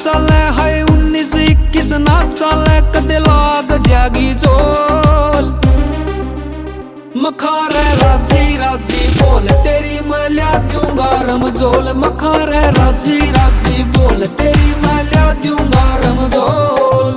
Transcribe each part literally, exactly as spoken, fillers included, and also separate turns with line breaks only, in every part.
चले है उन्नीस इक्कीस ना चले कदे लाग जागी जोल। मखारे राजी राजी बोल तेरी मैं ल्या दूंगा रमजोल। मखारे राजी राजी बोल तेरी मैं ल्या दूंगा रमजोल।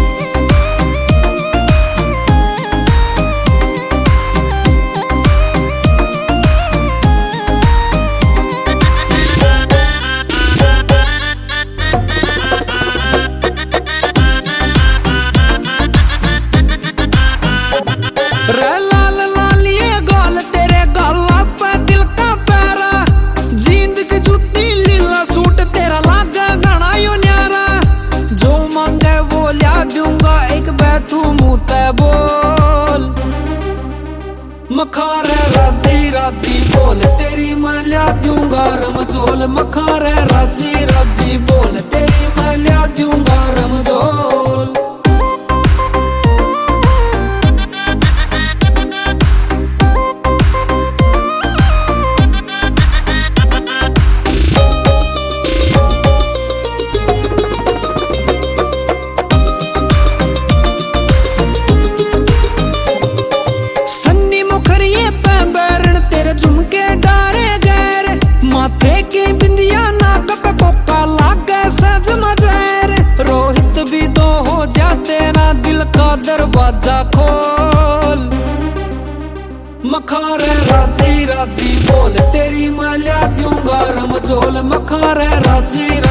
मखारे राजी राजी बोल तेरी मैं ल्या दूंगा रमजोल। मखारे राजी राजी बोल तेरी मैं ल्या दूंगा रमजोल। झुमके डारे गैर माथे की बिंदिया नाक पे कोका लागे सज मजैर। रोहित भी दो हो जा तेरा दिल का दरवाजा खोल। मखारे राजी राजी बोल तेरी मैं ल्या दूंगा रमजोल। मखारे राजी